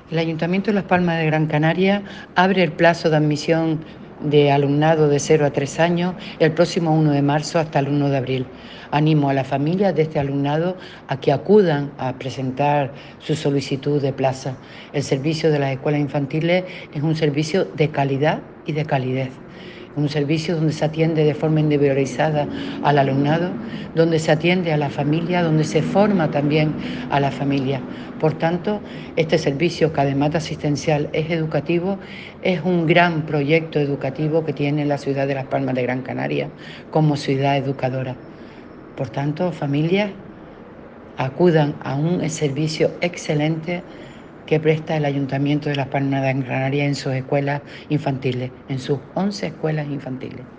El Ayuntamiento de Las Palmas de Gran Canaria abre el plazo de admisión de alumnado de 0 a 3 años el próximo 1 de marzo hasta el 1 de abril. Animo a las familias de este alumnado a que acudan a presentar su solicitud de plaza. El servicio de las escuelas infantiles es un servicio de calidad y de calidez. Un servicio donde se atiende de forma individualizada al alumnado, donde se atiende a la familia, donde se forma también a la familia. Por tanto, este servicio, que además de asistencial es educativo, es un gran proyecto educativo que tiene la ciudad de Las Palmas de Gran Canaria como ciudad educadora. Por tanto, familias, acudan a un servicio excelente que presta el Ayuntamiento de Las Palmas de Gran Canaria en sus escuelas infantiles, en sus 11 escuelas infantiles.